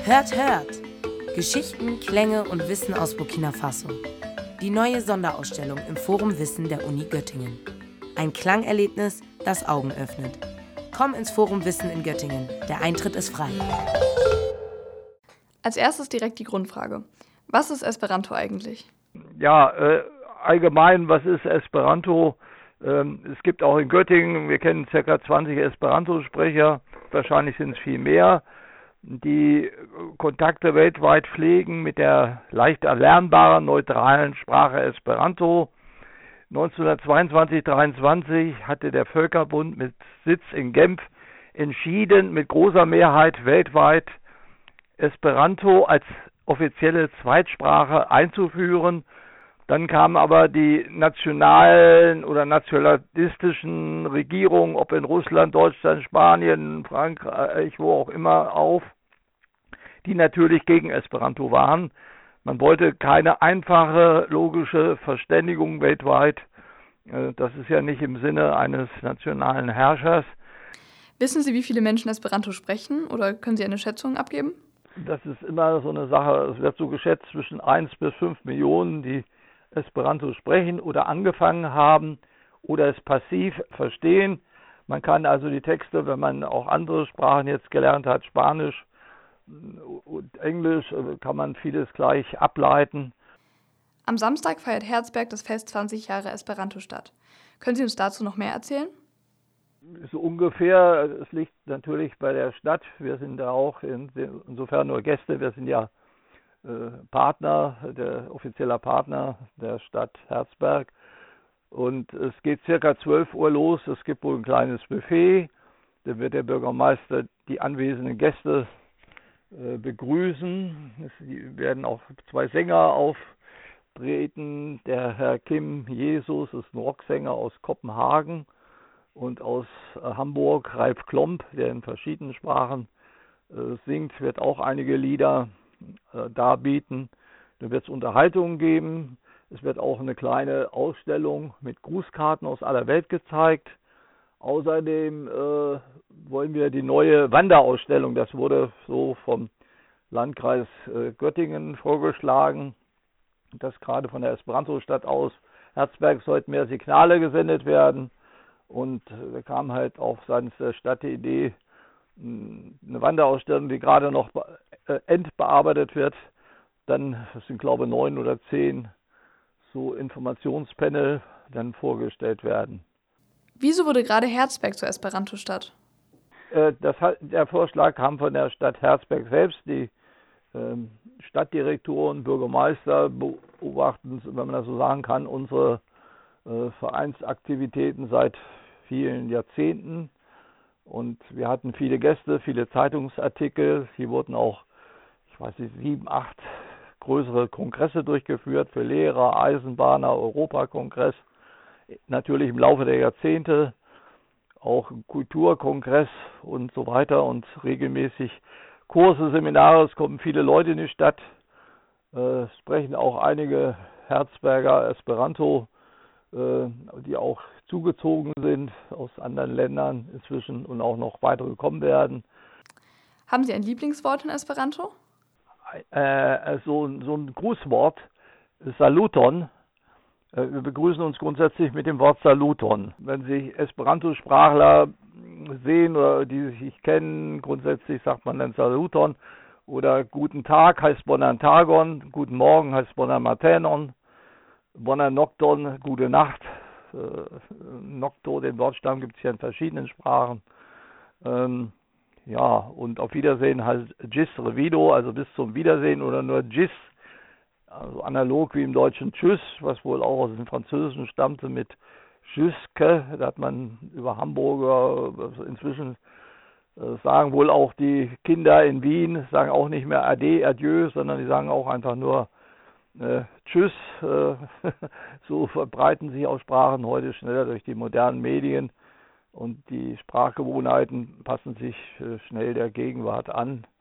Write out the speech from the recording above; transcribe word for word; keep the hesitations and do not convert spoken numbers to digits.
Hört, hört! Geschichten, Klänge und Wissen aus Burkina Faso. Die neue Sonderausstellung im Forum Wissen der Uni Göttingen. Ein Klangerlebnis, das Augen öffnet. Komm ins Forum Wissen in Göttingen. Der Eintritt ist frei. Als erstes direkt die Grundfrage. Was ist Esperanto eigentlich? Ja, äh, allgemein, was ist Esperanto? Ähm, es gibt auch in Göttingen, wir kennen ca. zwanzig Esperanto-Sprecher, wahrscheinlich sind es viel mehr, die Kontakte weltweit pflegen mit der leicht erlernbaren, neutralen Sprache Esperanto. neunzehnhundertzweiundzwanzig dreiundzwanzig hatte der Völkerbund mit Sitz in Genf entschieden, mit großer Mehrheit weltweit Esperanto als offizielle Zweitsprache einzuführen. Dann kamen aber die nationalen oder nationalistischen Regierungen, ob in Russland, Deutschland, Spanien, Frankreich, wo auch immer, auf, die natürlich gegen Esperanto waren. Man wollte keine einfache, logische Verständigung weltweit. Das ist ja nicht im Sinne eines nationalen Herrschers. Wissen Sie, wie viele Menschen Esperanto sprechen oder können Sie eine Schätzung abgeben? Das ist immer so eine Sache. Es wird so geschätzt zwischen eins bis fünf Millionen, die Esperanto sprechen oder angefangen haben oder es passiv verstehen. Man kann also die Texte, wenn man auch andere Sprachen jetzt gelernt hat, Spanisch und Englisch, kann man vieles gleich ableiten. Am Samstag feiert Herzberg das Fest zwanzig Jahre Esperanto statt. Können Sie uns dazu noch mehr erzählen? So ungefähr, es liegt natürlich bei der Stadt. Wir sind da auch in, insofern nur Gäste. Wir sind ja äh, Partner, der offizieller Partner der Stadt Herzberg. Und es geht circa zwölf Uhr los. Es gibt wohl ein kleines Buffet. Da wird der Bürgermeister die anwesenden Gäste äh, begrüßen. Es werden auch zwei Sänger auftreten. Der Herr Kim Jesus ist ein Rocksänger aus Kopenhagen. Und aus äh, Hamburg Ralf Klomp, der in verschiedenen Sprachen äh, singt, wird auch einige Lieder äh, darbieten. Dann wird es Unterhaltungen geben. Es wird auch eine kleine Ausstellung mit Grußkarten aus aller Welt gezeigt. Außerdem äh, wollen wir die neue Wanderausstellung, das wurde so vom Landkreis äh, Göttingen vorgeschlagen, dass gerade von der Esperanto-Stadt aus Herzberg sollten mehr Signale gesendet werden. Und da kam halt auch seitens der Stadt die Idee, eine Wanderausstellung, die gerade noch endbearbeitet wird. Dann, das sind glaube ich neun oder zehn, so Informationspanel dann vorgestellt werden. Wieso wurde gerade Herzberg zur Esperanto-Stadt? Das, der Vorschlag kam von der Stadt Herzberg selbst. Die ähm, Stadtdirektoren, Bürgermeister beobachten, wenn man das so sagen kann, unsere äh, Vereinsaktivitäten seit vielen Jahrzehnten. Und wir hatten viele Gäste, viele Zeitungsartikel. Hier wurden auch, ich weiß nicht, sieben, acht größere Kongresse durchgeführt für Lehrer, Eisenbahner, Europakongress. Natürlich im Laufe der Jahrzehnte auch Kulturkongress und so weiter und regelmäßig Kurse, Seminare. Es kommen viele Leute in die Stadt, äh, sprechen auch einige Herzberger Esperanto, äh, die auch zugezogen sind aus anderen Ländern inzwischen und auch noch weitere kommen werden. Haben Sie ein Lieblingswort in Esperanto? Äh, so, so ein Grußwort, Saluton. Wir begrüßen uns grundsätzlich mit dem Wort Saluton. Wenn Sie Esperanto-Sprachler sehen oder die sich kennen, grundsätzlich sagt man dann Saluton. Oder Guten Tag heißt Bonan Tagon, Guten Morgen heißt Bonan Matenon, Bonan Nocton, Gute Nacht. Nocto, den Wortstamm gibt es hier in verschiedenen Sprachen. Ähm, ja, und auf Wiedersehen heißt Gis Revido, also bis zum Wiedersehen oder nur Gis. Also analog wie im Deutschen Tschüss, was wohl auch aus dem Französischen stammte mit Tschüsske. Da hat man über Hamburger inzwischen äh, sagen wohl auch die Kinder in Wien, sagen auch nicht mehr Ade, Adieu, sondern die sagen auch einfach nur äh, Tschüss. Äh, so verbreiten sich auch Sprachen heute schneller durch die modernen Medien und die Sprachgewohnheiten passen sich äh, schnell der Gegenwart an.